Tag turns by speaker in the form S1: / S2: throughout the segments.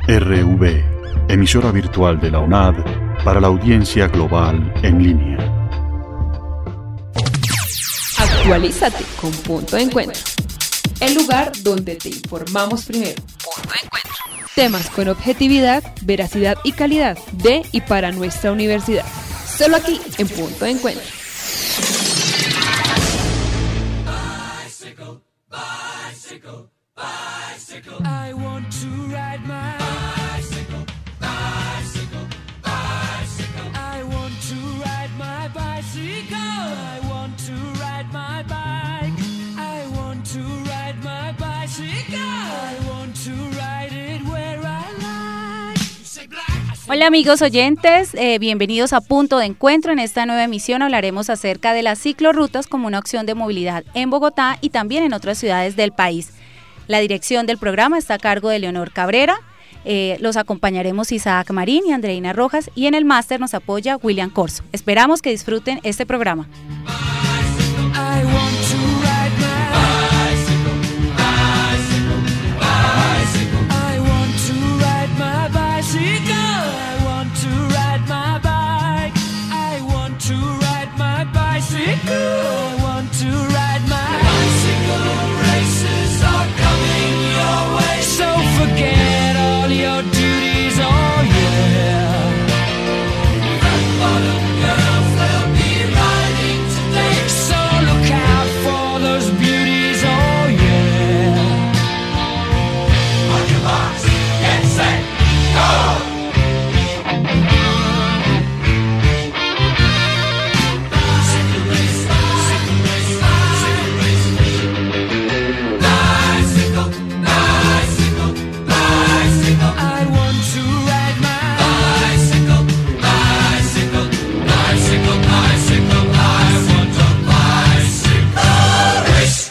S1: RV, emisora virtual de la UNAD para la audiencia global en línea.
S2: Actualízate con Punto de Encuentro, el lugar donde te informamos primero. Punto de Encuentro. Temas con objetividad, veracidad y calidad de y para nuestra universidad. Solo aquí en Punto de Encuentro.
S3: Bicycle, bicycle, bicycle. I want to ride my bicycle, bicycle, bicycle. I want to ride my bicycle. I want to ride my bike. I want to ride my bicycle. I want to ride it where I like. You say black.
S4: Hola amigos oyentes, bienvenidos a Punto de Encuentro. En esta nueva emisión hablaremos acerca de las ciclorrutas como una opción de movilidad en Bogotá y también en otras ciudades del país. La dirección del programa está a cargo de Leonor Cabrera, los acompañaremos Isaac Marín y Andreina Rojas y en el máster nos apoya William Corso. Esperamos que disfruten este programa.
S3: I want to ride my bicycle, bicycle, bicycle. I want to ride my bicycle. I want to ride my bike. I want to ride my bicycle. I want to ride my bicycle. Races are coming your way. So forget all your duties, oh yeah. Red bottom girls, they'll be riding today. So look out for those beauties, oh yeah. On your marks, get set, go! Bicycle race, bicycle race, bicycle race. Bicycle, bicycle, bicycle. I want to ride my bicycle, bicycle, bicycle, bicycle. I want a bicycle race.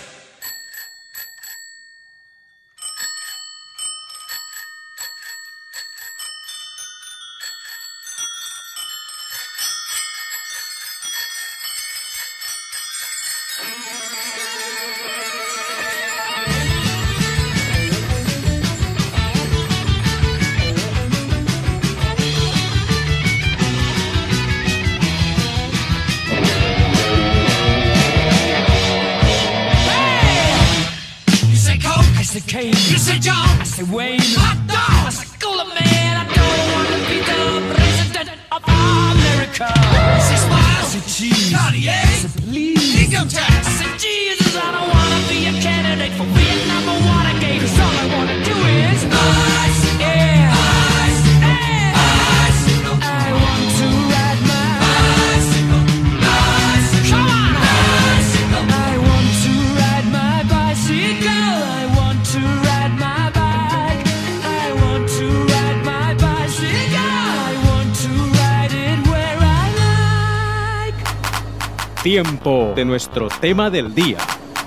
S3: You say Coke, I say Kane. You say John, I say Wayne. Hot dog, I say Cooler Man. I don't want to be the president of America. I say Smile, I say Cheese. Cartier, I say Please. Income tax, I say Jesus. I don't want to be a candidate for Vietnam or Watergate. 'Cause all I want to do is bicycle, yeah. Bicycle, bicycle. I want to ride my bicycle, bicycle. Come on, bicycle. I want to ride my bicycle. I want to ride my bike. I want to ride my bicycle. I want to ride it where I like.
S5: Tiempo de nuestro tema del día.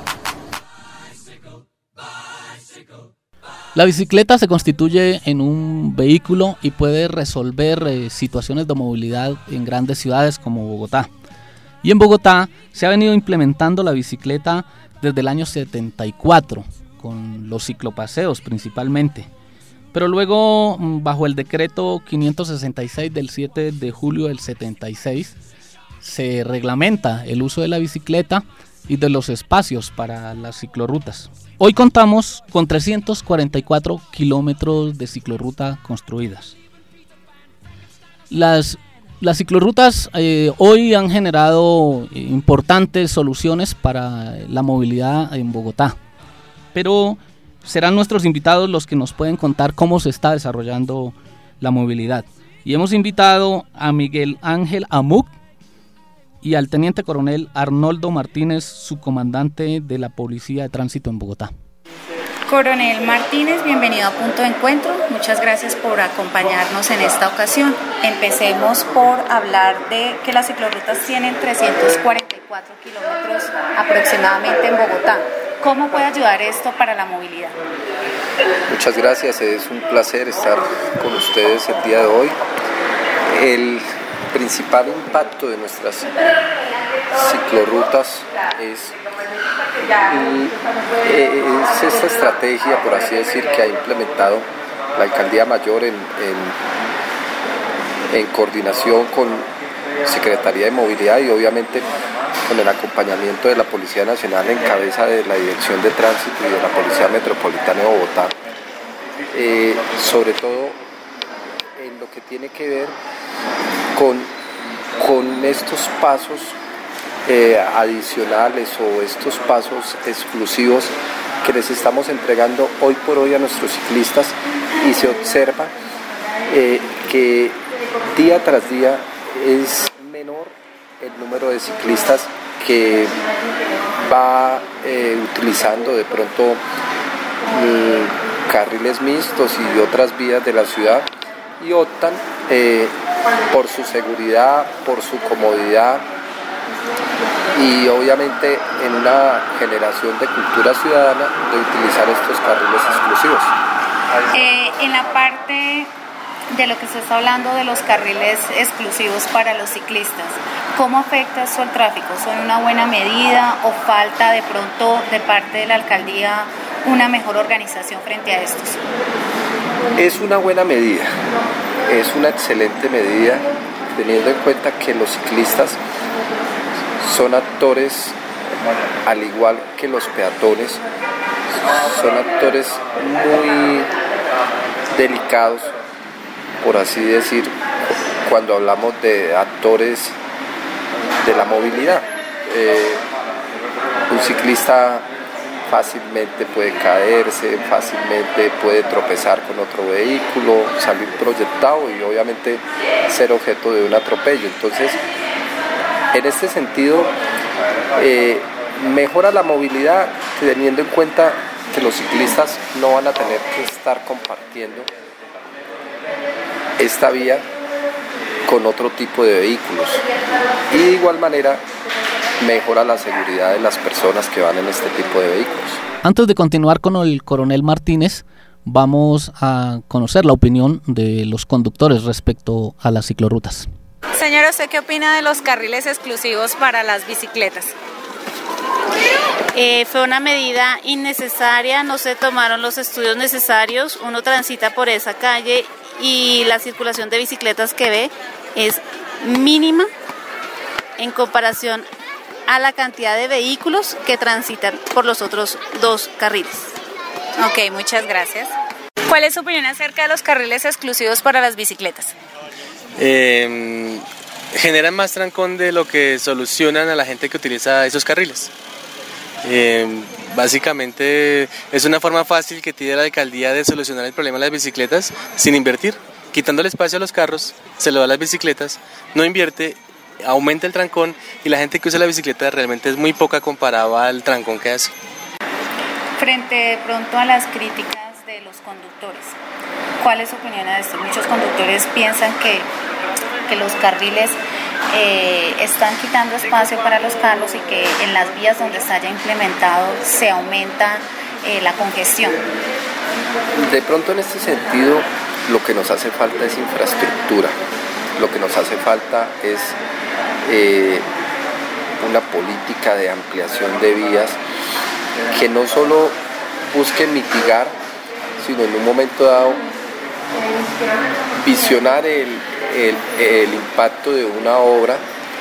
S6: La bicicleta se constituye en un vehículo y puede resolver situaciones de movilidad en grandes ciudades como Bogotá. Y en Bogotá se ha venido implementando la bicicleta desde el año 74, con los ciclopaseos principalmente. Pero luego, bajo el decreto 566 del 7 de julio del 76, se reglamenta el uso de la bicicleta y de los espacios para las ciclorrutas. Hoy contamos con 344 kilómetros de ciclorruta construidas. Las ciclorrutas hoy han generado importantes soluciones para la movilidad en Bogotá, pero serán nuestros invitados los que nos pueden contar cómo se está desarrollando la movilidad. Y hemos invitado a Miguel Ángel Amuc y al teniente coronel Arnoldo Martínez, subcomandante de la Policía de Tránsito en Bogotá.
S4: Coronel Martínez, bienvenido a Punto de Encuentro. Muchas gracias por acompañarnos en esta ocasión. Empecemos por hablar de que las ciclorrutas tienen 344 kilómetros aproximadamente en Bogotá. ¿Cómo puede ayudar esto para la movilidad?
S7: Muchas gracias, es un placer estar con ustedes el día de hoy. El principal impacto de nuestras ciclorrutas es esta estrategia, por así decir, que ha implementado la Alcaldía Mayor en coordinación con Secretaría de Movilidad y obviamente con el acompañamiento de la Policía Nacional en cabeza de la Dirección de Tránsito y de la Policía Metropolitana de Bogotá, sobre todo en lo que tiene que ver con estos pasos adicionales o estos pasos exclusivos que les estamos entregando hoy por hoy a nuestros ciclistas, y se observa que día tras día es menor el número de ciclistas que va utilizando de pronto carriles mixtos y otras vías de la ciudad, y optan por su seguridad, por su comodidad y obviamente en una generación de cultura ciudadana de utilizar estos carriles exclusivos.
S4: En la parte de lo que se está hablando de los carriles exclusivos para los ciclistas, ¿cómo afecta esto al tráfico? ¿Son una buena medida o falta de pronto de parte de la alcaldía una mejor organización frente a estos?
S7: Es una buena medida, es una excelente medida, teniendo en cuenta que los ciclistas son actores, al igual que los peatones, son actores muy delicados, por así decir, cuando hablamos de actores de la movilidad. Un ciclista fácilmente puede caerse, fácilmente puede tropezar con otro vehículo, salir proyectado y obviamente ser objeto de un atropello. Entonces, en este sentido, mejora la movilidad teniendo en cuenta que los ciclistas no van a tener que estar compartiendo esta vía con otro tipo de vehículos, y de igual manera mejora la seguridad de las personas que van en este tipo de vehículos.
S6: Antes de continuar con el coronel Martínez, vamos a conocer la opinión de los conductores respecto a las ciclorrutas.
S4: Señora, ¿usted qué opina de los carriles exclusivos para las bicicletas?
S8: Fue una medida innecesaria, no se tomaron los estudios necesarios, uno transita por esa calle y la circulación de bicicletas que ve es mínima en comparación a la cantidad de vehículos que transitan por los otros dos carriles.
S4: Ok, muchas gracias. ¿Cuál es su opinión acerca de los carriles exclusivos para las bicicletas?
S9: Generan más trancón de lo que solucionan a la gente que utiliza esos carriles. Básicamente es una forma fácil que tiene la alcaldía de solucionar el problema de las bicicletas sin invertir, quitando el espacio a los carros, se lo da a las bicicletas, no invierte, aumenta el trancón y la gente que usa la bicicleta realmente es muy poca comparado al trancón que hace.
S4: Frente de pronto a las críticas de los conductores, ¿cuál es su opinión a esto? Muchos conductores piensan que los carriles están quitando espacio para los carros y que en las vías donde está ya implementado se aumenta la congestión.
S7: De pronto, en este sentido, lo que nos hace falta es infraestructura, lo que nos hace falta es una política de ampliación de vías que no solo busque mitigar, sino en un momento dado visionar el impacto de una obra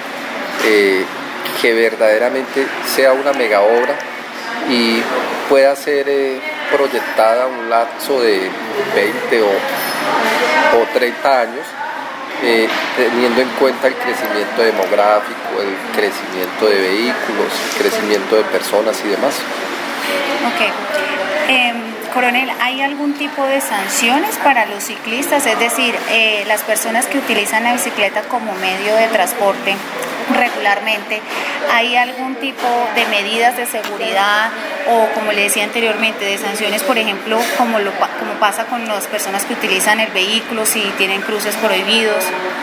S7: que verdaderamente sea una mega obra y pueda ser proyectada a un lapso de 20 o 30 años, teniendo en cuenta el crecimiento demográfico, el crecimiento de vehículos, el crecimiento de personas y demás.
S4: Ok. Coronel, ¿hay algún tipo de sanciones para los ciclistas? Es decir, las personas que utilizan la bicicleta como medio de transporte regularmente, ¿hay algún tipo de medidas de seguridad o, como le decía anteriormente, de sanciones, por ejemplo, como pasa con las personas que utilizan el vehículo si tienen cruces prohibidos?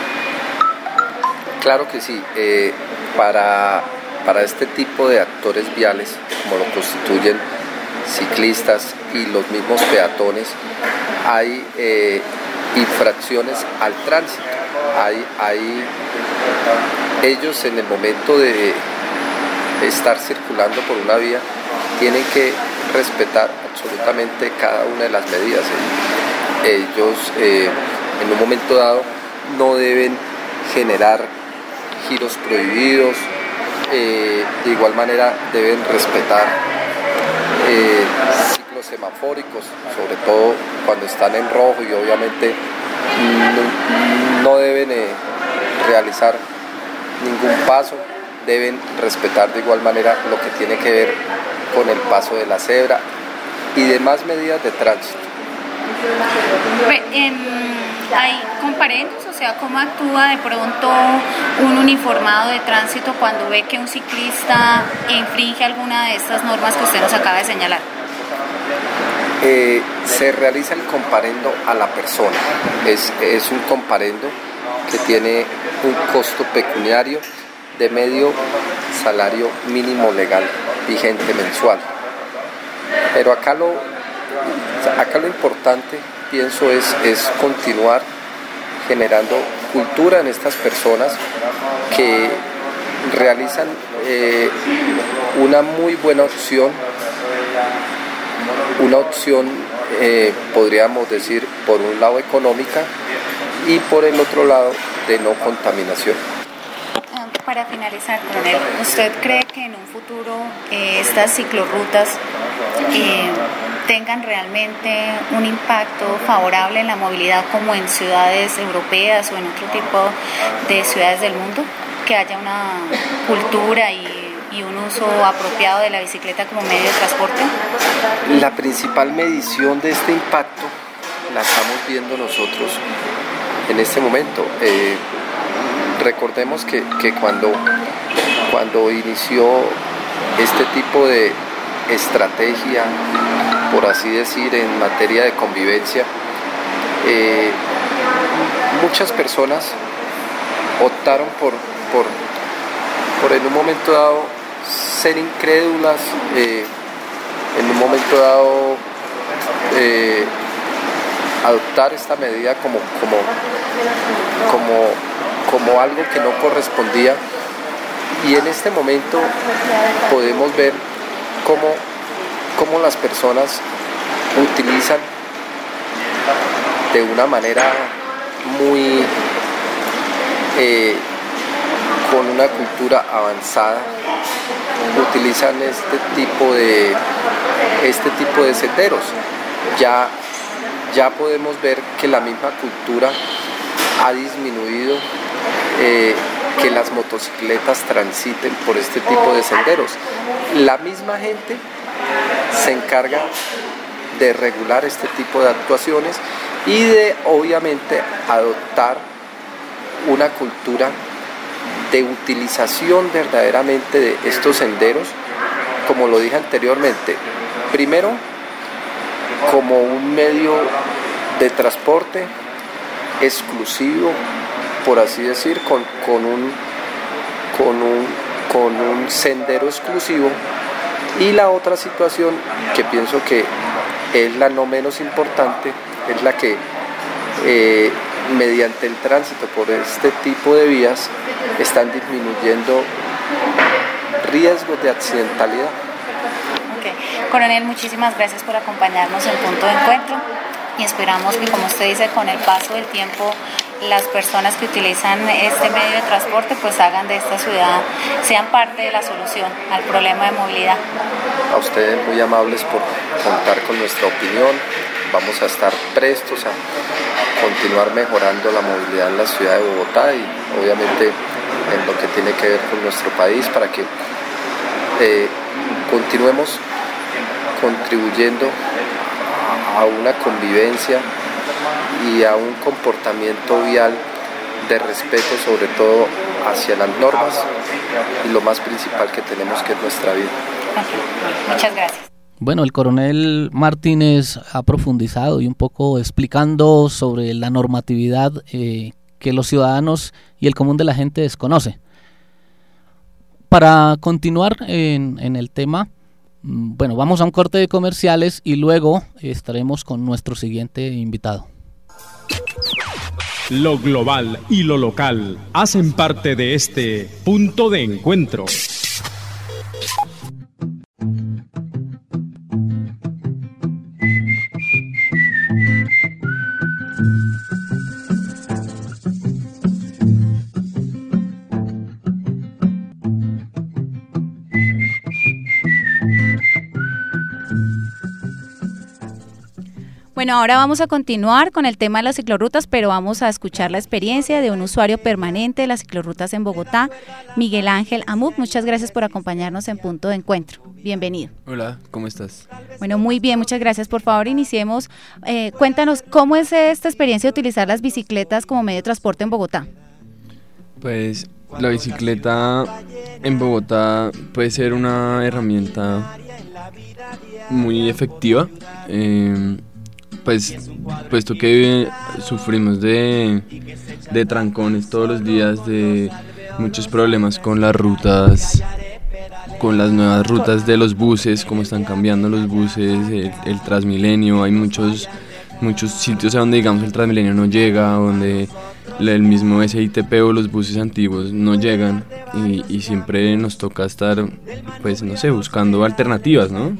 S7: Claro que sí. Para este tipo de actores viales, como lo constituyen ciclistas y los mismos peatones, hay infracciones al tránsito. Ellos, en el momento de estar circulando por una vía, tienen que respetar absolutamente cada una de las medidas. ellos en un momento dado no deben generar giros prohibidos, de igual manera deben respetar ciclos semafóricos, sobre todo cuando están en rojo, y obviamente no deben realizar ningún paso, deben respetar de igual manera lo que tiene que ver con el paso de la cebra y demás medidas de tránsito.
S4: ¿Hay comparendos? O sea, ¿cómo actúa de pronto un uniformado de tránsito cuando ve que un ciclista infringe alguna de estas normas que usted nos acaba de señalar?
S7: Se realiza el comparendo a la persona. Es un comparendo que tiene un costo pecuniario de medio salario mínimo legal vigente mensual. Pero acá lo importante, pienso, es continuar generando cultura en estas personas que realizan una muy buena opción, podríamos decir, por un lado económica y por el otro lado de no contaminación.
S4: Para finalizar, coronel, ¿usted cree que en un futuro estas ciclorrutas tengan realmente un impacto favorable en la movilidad como en ciudades europeas o en otro tipo de ciudades del mundo? ¿Que haya una cultura y un uso apropiado de la bicicleta como medio de transporte?
S7: La principal medición de este impacto la estamos viendo nosotros en este momento. Recordemos que cuando inició este tipo de estrategia, por así decir, en materia de convivencia, muchas personas optaron por en un momento dado ser incrédulas, en un momento dado adoptar esta medida como algo que no correspondía, y en este momento podemos ver cómo las personas utilizan de una manera muy con una cultura avanzada, utilizan este tipo de senderos. Ya podemos ver que la misma cultura ha disminuido que las motocicletas transiten por este tipo de senderos. La misma gente se encarga de regular este tipo de actuaciones y de, obviamente, adoptar una cultura de utilización verdaderamente de estos senderos, como lo dije anteriormente, primero como un medio de transporte exclusivo, por así decir, con un sendero exclusivo, y la otra situación que pienso que es la no menos importante, es la que mediante el tránsito por este tipo de vías están disminuyendo riesgos de accidentalidad.
S4: Okay. Coronel, muchísimas gracias por acompañarnos en Punto de Encuentro, y esperamos que, como usted dice, con el paso del tiempo las personas que utilizan este medio de transporte pues hagan de esta ciudad, sean parte de la solución al problema de movilidad.
S7: A ustedes muy amables por contar con nuestra opinión. Vamos a estar prestos a continuar mejorando la movilidad en la ciudad de Bogotá y obviamente en lo que tiene que ver con nuestro país, para que continuemos contribuyendo a una convivencia y a un comportamiento vial de respeto, sobre todo hacia las normas y lo más principal que tenemos, que es nuestra vida.
S4: Muchas gracias.
S6: Bueno, el coronel Martínez ha profundizado y un poco explicando sobre la normatividad que los ciudadanos y el común de la gente desconoce. Para continuar en el tema, bueno, vamos a un corte de comerciales y luego estaremos con nuestro siguiente invitado.
S5: Lo global y lo local hacen parte de este punto de encuentro.
S4: Bueno, ahora vamos a continuar con el tema de las ciclorrutas, pero vamos a escuchar la experiencia de un usuario permanente de las ciclorrutas en Bogotá, Miguel Ángel Amuk. Muchas gracias por acompañarnos en Punto de Encuentro. Bienvenido.
S10: Hola, ¿cómo estás?
S4: Bueno, muy bien, muchas gracias. Por favor, iniciemos. Cuéntanos, ¿cómo es esta experiencia de utilizar las bicicletas como medio de transporte en Bogotá?
S10: Pues la bicicleta en Bogotá puede ser una herramienta muy efectiva, pues puesto que sufrimos de trancones todos los días, de muchos problemas con las rutas, con las nuevas rutas de los buses, cómo están cambiando los buses, el Transmilenio. Hay muchos sitios a donde, digamos, el Transmilenio no llega, donde el mismo SITP o los buses antiguos no llegan, y siempre nos toca estar, pues no sé, buscando alternativas, ¿no?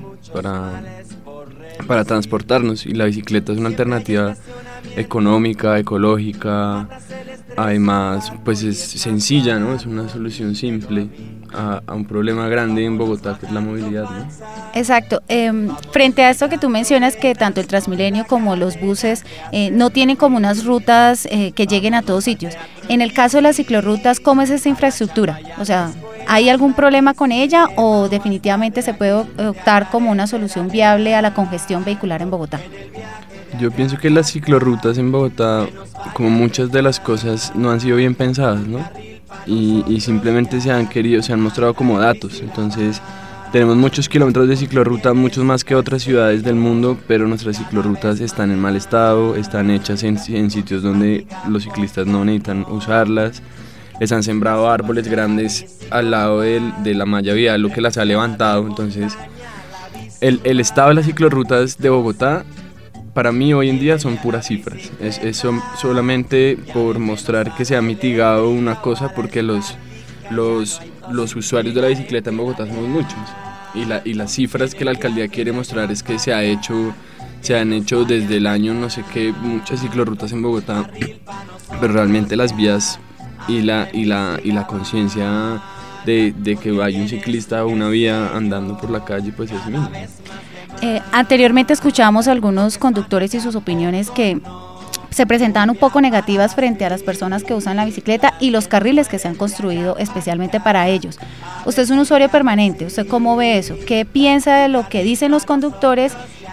S10: Para transportarnos, y la bicicleta es una alternativa económica, ecológica, además pues es sencilla, ¿no? Es una solución simple a un problema grande en Bogotá, que es la movilidad, ¿no?
S4: Exacto. Frente a esto que tú mencionas, que tanto el Transmilenio como los buses no tienen como unas rutas que lleguen a todos sitios. En el caso de las ciclorrutas, ¿cómo es esta infraestructura? O sea, ¿hay algún problema con ella o definitivamente se puede optar como una solución viable a la congestión vehicular en Bogotá?
S10: Yo pienso que las ciclorrutas en Bogotá, como muchas de las cosas, no han sido bien pensadas, ¿no? Y simplemente se han mostrado como datos. Entonces tenemos muchos kilómetros de ciclorruta, muchos más que otras ciudades del mundo, pero nuestras ciclorrutas están en mal estado, están hechas en sitios donde los ciclistas no necesitan usarlas. Les han sembrado árboles grandes al lado de la malla vial, lo que las ha levantado. Entonces el estado de las ciclorrutas de Bogotá, para mí hoy en día, son puras cifras. Es solamente por mostrar que se ha mitigado una cosa, porque los usuarios de la bicicleta en Bogotá somos muchos, y las cifras que la alcaldía quiere mostrar es que se han hecho desde el año no sé qué muchas ciclorrutas en Bogotá, pero realmente las vías y la conciencia de que hay un ciclista o una vía andando por la calle, pues es mínimo.
S4: Anteriormente escuchábamos a algunos conductores y sus opiniones que se presentaban un poco negativas frente a las personas que usan la bicicleta y los carriles que se han construido especialmente para ellos. Usted es un usuario permanente, ¿usted cómo ve eso? ¿Qué piensa de lo que dicen los conductores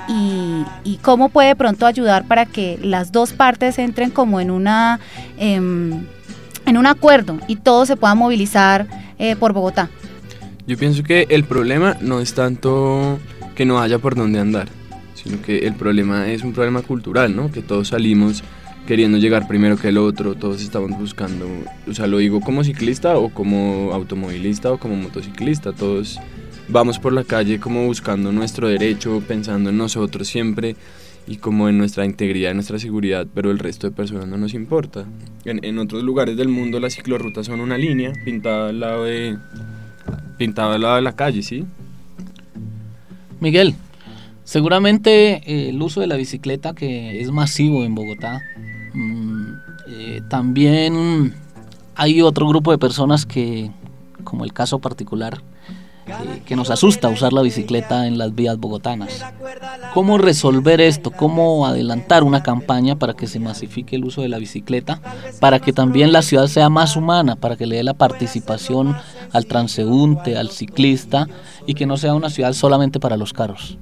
S4: y cómo puede pronto ayudar para que las dos partes entren como en un acuerdo y todo se pueda movilizar por Bogotá?
S10: Yo pienso que el problema no es tanto que no haya por dónde andar, sino que el problema es un problema cultural, ¿no? Que todos salimos queriendo llegar primero que el otro, todos estamos buscando, o sea, lo digo como ciclista o como automovilista o como motociclista, todos vamos por la calle como buscando nuestro derecho, pensando en nosotros siempre y como en nuestra integridad, en nuestra seguridad, pero el resto de personas no nos importa. En otros lugares del mundo las ciclorrutas son una línea pintada al lado de la calle, ¿sí?
S6: Miguel, seguramente el uso de la bicicleta, que es masivo en Bogotá, también hay otro grupo de personas que, como el caso particular, que nos asusta usar la bicicleta en las vías bogotanas. ¿Cómo resolver esto? ¿Cómo adelantar una campaña para que se masifique el uso de la bicicleta? Para que también la ciudad sea más humana, para que le dé la participación al transeúnte, al ciclista, y que no sea una ciudad solamente para los carros.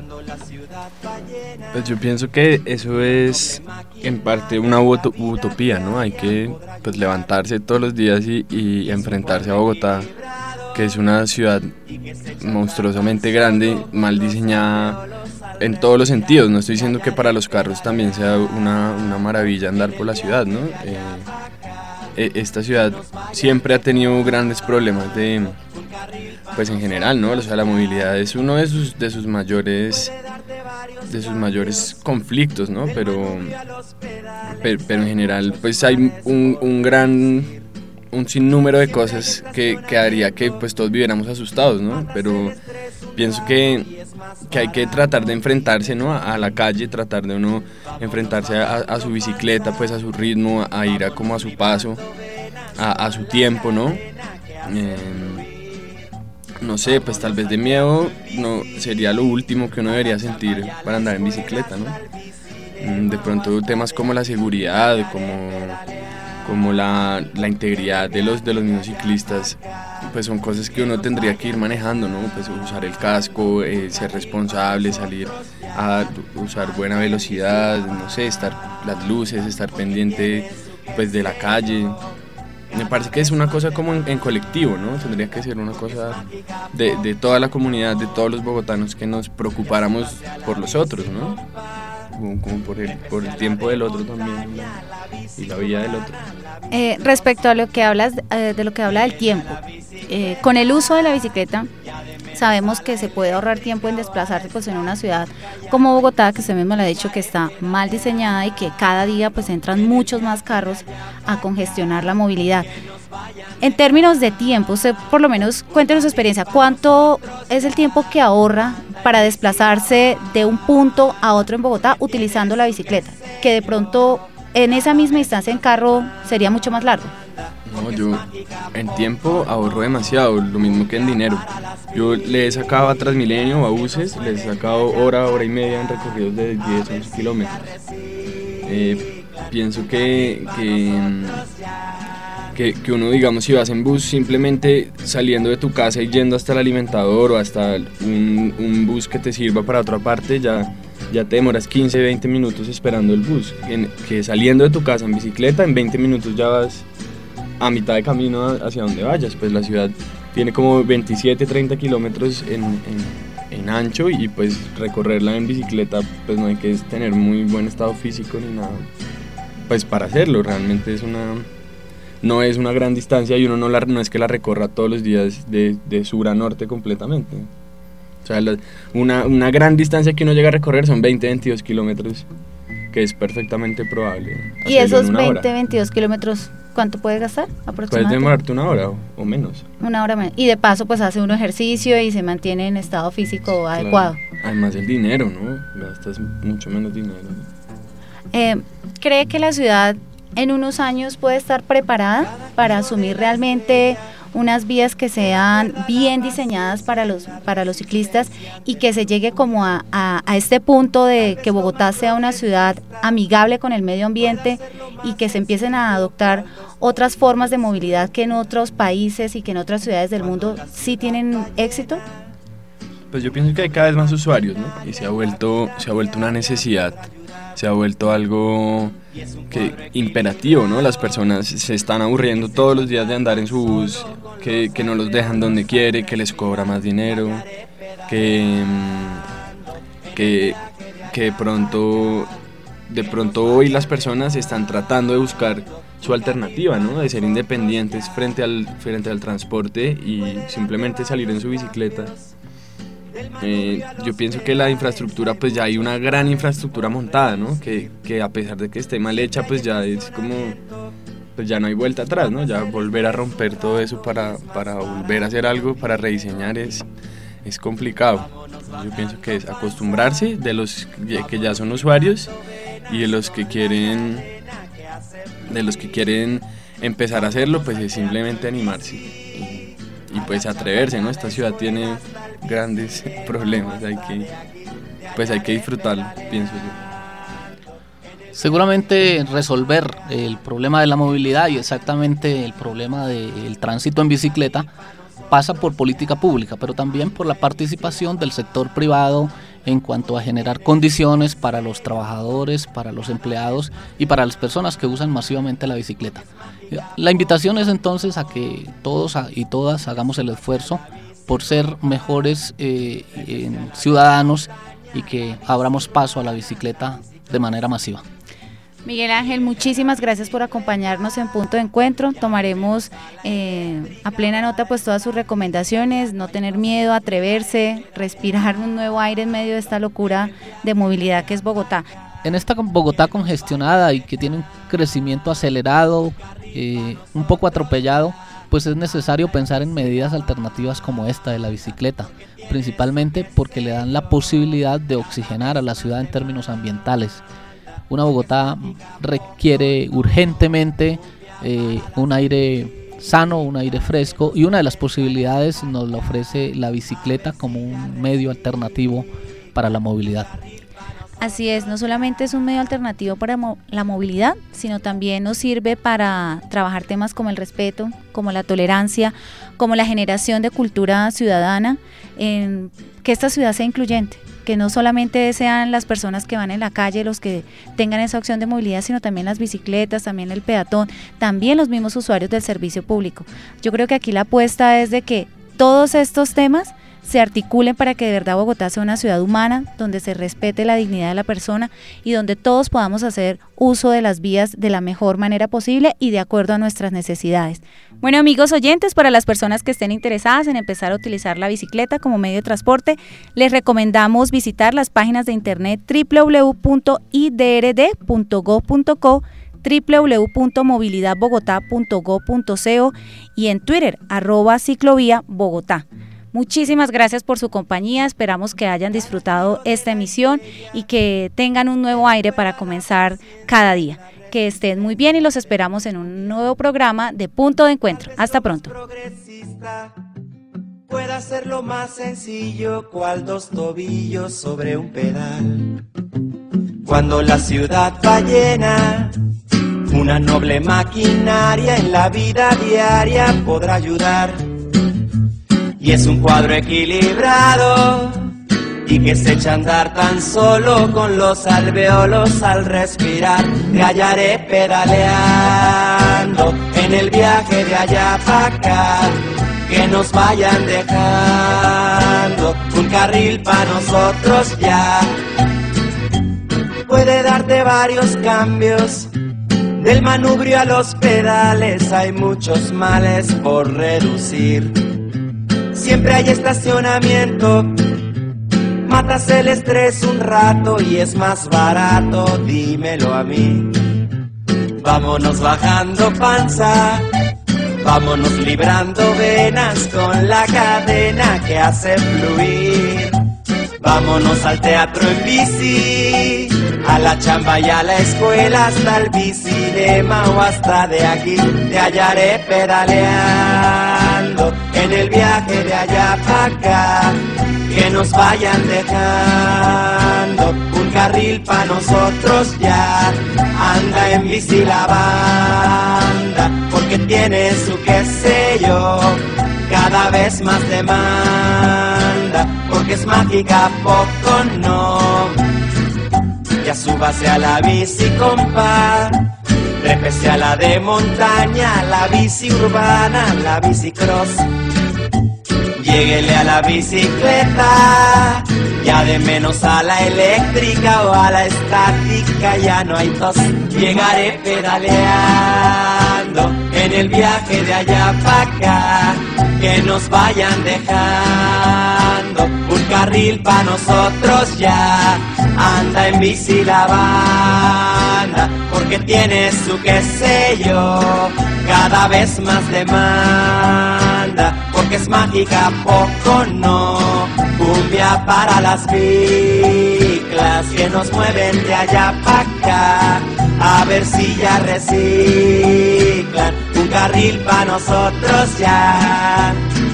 S10: Pues yo pienso que eso es en parte una utopía, ¿no? Hay que pues levantarse todos los días y enfrentarse a Bogotá, que es una ciudad monstruosamente grande, mal diseñada en todos los sentidos. No estoy diciendo que para los carros también sea una maravilla andar por la ciudad, ¿no? Esta ciudad siempre ha tenido grandes problemas pues en general, ¿no? O sea, la movilidad es uno de sus mayores conflictos, ¿no? Pero en general pues hay un sinnúmero de cosas que haría que pues todos viviéramos asustados, ¿no? Pero pienso que hay que tratar de enfrentarse, ¿no? A la calle, tratar de uno enfrentarse a su bicicleta, pues a su ritmo, a ir como a su paso, a su tiempo, ¿no? no sé, pues tal vez de miedo no sería lo último que uno debería sentir para andar en bicicleta, ¿no? De pronto temas como la seguridad, como la integridad de los mismos ciclistas, pues son cosas que uno tendría que ir manejando, ¿no? Pues usar el casco, ser responsable, salir a usar buena velocidad, no sé, las luces, estar pendiente pues de la calle. Me parece que es una cosa como en colectivo, ¿no? Tendría que ser una cosa de toda la comunidad, de todos los bogotanos, que nos preocupáramos por los otros, ¿no? Como por el tiempo del otro también y la vida del otro.
S4: Respecto a lo que hablas, de lo que habla del tiempo, con el uso de la bicicleta sabemos que se puede ahorrar tiempo en desplazarse pues en una ciudad como Bogotá, que usted mismo le ha dicho que está mal diseñada y que cada día pues entran muchos más carros a congestionar la movilidad. En términos de tiempo, usted por lo menos cuéntenos su experiencia, ¿cuánto es el tiempo que ahorra para desplazarse de un punto a otro en Bogotá utilizando la bicicleta? Que de pronto en esa misma distancia en carro sería mucho más largo.
S10: No, yo en tiempo ahorro demasiado, lo mismo que en dinero. Yo le he sacado a Transmilenio o a buses, les he sacado hora y media en recorridos de 10 o 11 kilómetros. Pienso que uno, digamos, si vas en bus, simplemente saliendo de tu casa y yendo hasta el alimentador o hasta un bus que te sirva para otra parte, ya te demoras 15, 20 minutos esperando el bus. Que saliendo de tu casa en bicicleta, en 20 minutos ya vas a mitad de camino hacia donde vayas. Pues la ciudad tiene como 27, 30 kilómetros en ancho, y pues recorrerla en bicicleta pues no hay que tener muy buen estado físico ni nada pues para hacerlo. Realmente no es una gran distancia, y uno no es que la recorra todos los días de sur a norte completamente. O sea, una gran distancia que uno llega a recorrer son 20, 22 kilómetros, que es perfectamente probable.
S4: ¿Y esos 20, 22 kilómetros cuánto puedes gastar aproximadamente?
S10: Puedes demorarte una hora o menos.
S4: Una hora menos. Y de paso pues hace uno ejercicio y se mantiene en estado físico adecuado.
S10: Además el dinero, ¿no? Gastas mucho menos dinero.
S4: ¿Cree que la ciudad en unos años puede estar preparada para asumir realmente unas vías que sean bien diseñadas para los ciclistas, y que se llegue como a este punto de que Bogotá sea una ciudad amigable con el medio ambiente, y que se empiecen a adoptar otras formas de movilidad que en otros países y que en otras ciudades del mundo sí tienen éxito?
S10: Pues yo pienso que hay cada vez más usuarios, ¿no? Y se ha vuelto una necesidad, se ha vuelto algo imperativo, ¿no? Las personas se están aburriendo todos los días de andar en su bus, que no los dejan donde quiere, que les cobra más dinero, que de pronto hoy las personas están tratando de buscar su alternativa, ¿no? De ser independientes frente al transporte y simplemente salir en su bicicleta. Yo pienso que la infraestructura, pues ya hay una gran infraestructura montada, ¿no? Que a pesar de que esté mal hecha, pues ya es como, pues ya no hay vuelta atrás, ¿no? Ya volver a romper todo eso para volver a hacer algo, para rediseñar es complicado. Yo pienso que es acostumbrarse de los que ya son usuarios y de los que quieren empezar a hacerlo, pues es simplemente animarse y pues atreverse, ¿no? Esta ciudad tiene grandes problemas, hay que disfrutarlo, pienso yo.
S6: Seguramente resolver el problema de la movilidad y exactamente el problema del tránsito en bicicleta pasa por política pública, pero también por la participación del sector privado en cuanto a generar condiciones para los trabajadores, para los empleados y para las personas que usan masivamente la bicicleta. La invitación es entonces a que todos y todas hagamos el esfuerzo por ser mejores ciudadanos y que abramos paso a la bicicleta de manera masiva.
S4: Miguel Ángel, muchísimas gracias por acompañarnos en Punto de Encuentro. Tomaremos a plena nota pues todas sus recomendaciones, no tener miedo, atreverse, respirar un nuevo aire en medio de esta locura de movilidad que es Bogotá.
S6: En esta Bogotá congestionada y que tiene un crecimiento acelerado, un poco atropellado, pues es necesario pensar en medidas alternativas como esta de la bicicleta, principalmente porque le dan la posibilidad de oxigenar a la ciudad en términos ambientales. Una Bogotá requiere urgentemente un aire sano, un aire fresco, y una de las posibilidades nos lo ofrece la bicicleta como un medio alternativo para la movilidad.
S4: Así es, no solamente es un medio alternativo para la movilidad, sino también nos sirve para trabajar temas como el respeto, como la tolerancia, como la generación de cultura ciudadana, en que esta ciudad sea incluyente, que no solamente sean las personas que van en la calle los que tengan esa opción de movilidad, sino también las bicicletas, también el peatón, también los mismos usuarios del servicio público. Yo creo que aquí la apuesta es de que todos estos temas se articulen para que de verdad Bogotá sea una ciudad humana, donde se respete la dignidad de la persona y donde todos podamos hacer uso de las vías de la mejor manera posible y de acuerdo a nuestras necesidades. Bueno, amigos oyentes, para las personas que estén interesadas en empezar a utilizar la bicicleta como medio de transporte, les recomendamos visitar las páginas de internet www.idrd.gov.co, www.movilidadbogotá.gov.co y en Twitter, @ciclovía-bogotá. Muchísimas gracias por su compañía, esperamos que hayan disfrutado esta emisión y que tengan un nuevo aire para comenzar cada día. Que estén muy bien y los esperamos en un nuevo programa de Punto de Encuentro. Hasta pronto.
S11: Puede hacerlo más sencillo, cual 2 tobillos sobre un pedal. Cuando la ciudad va llena, una noble maquinaria en la vida diaria podrá ayudar. Y es un cuadro equilibrado y que se echa a andar tan solo con los alvéolos al respirar. Te hallaré pedaleando en el viaje de allá para acá, que nos vayan dejando un carril para nosotros ya. Puede darte varios cambios, del manubrio a los pedales hay muchos males por reducir. Siempre hay estacionamiento, matas el estrés un rato y es más barato, dímelo a mí. Vámonos bajando panza, vámonos librando venas con la cadena que hace fluir. Vámonos al teatro en bici, a la chamba y a la escuela, hasta el bicinema o hasta de aquí. Te hallaré pedaleando en el viaje de allá para acá, que nos vayan dejando un carril para nosotros ya. Anda en bici la banda, porque tiene su qué sé yo, cada vez más demanda, porque es mágica, poco no. Ya súbase a la bici, compa, trépese a la de montaña, la bici urbana, la bici cross. Lléguele a la bicicleta, ya de menos a la eléctrica o a la estática, ya no hay tos. Llegaré pedaleando en el viaje de allá para acá, que nos vayan dejando un carril para nosotros ya. Anda en bici la banda, porque tiene su qué sé yo, cada vez más demanda, porque es mágica, poco no. Cumbia para las biclas que nos mueven de allá para acá, a ver si ya reciclan un carril para nosotros ya.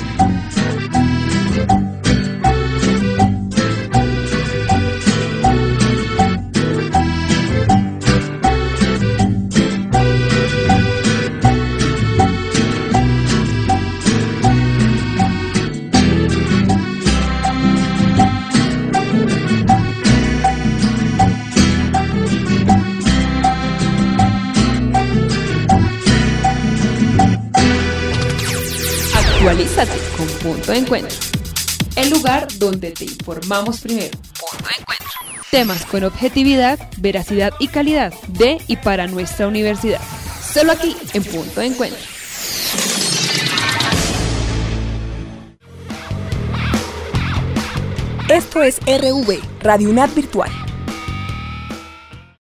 S2: Actualízate con Punto de Encuentro, el lugar donde te informamos primero. Punto de Encuentro. Temas con objetividad, veracidad y calidad de y para nuestra universidad. Solo aquí en Punto de Encuentro.
S12: Esto es RV, Radio UNAD Virtual.